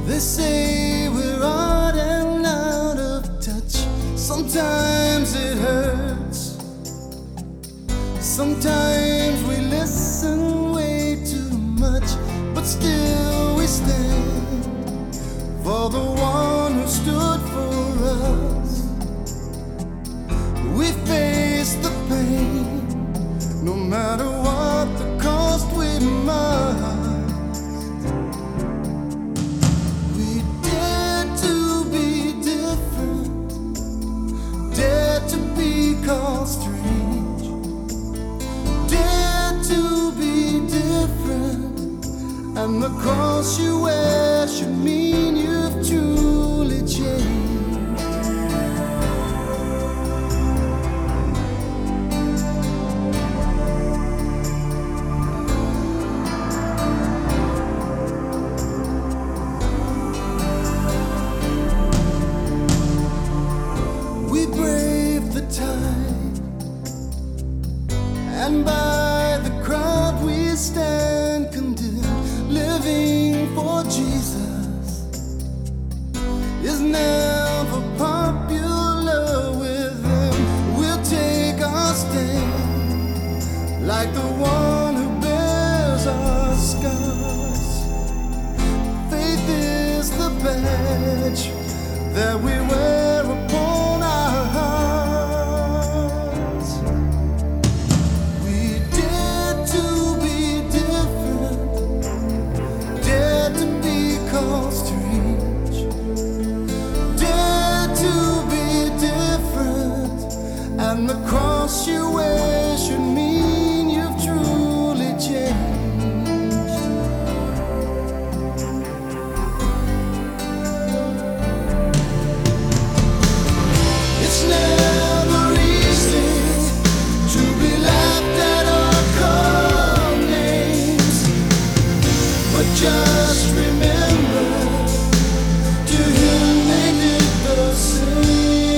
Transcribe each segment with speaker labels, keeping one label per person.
Speaker 1: They say we're odd and out of touch. Sometimes it hurts. Sometimes we listen way too much, but still we stand for the one who stood for us. We face the pain, no matter what the cost we must. We dare to be different, dare to be called strange, dare to be different, and the cross you wear should mean you've truly changed. And by the crowd we stand condemned. Living for Jesus is never popular with them. We'll take our stand like the one who bears our scars. Faith is the badge that we wear upon our hearts. And the cross you wear should mean you've truly changed. It's never easy to be laughed at or called names, but just remember, to him they did the same.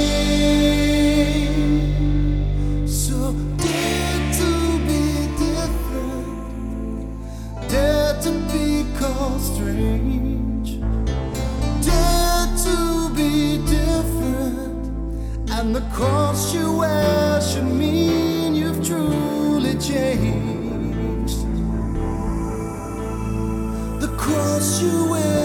Speaker 1: Strange, dare to be different, and the cross you wear should mean you've truly changed. The cross you wear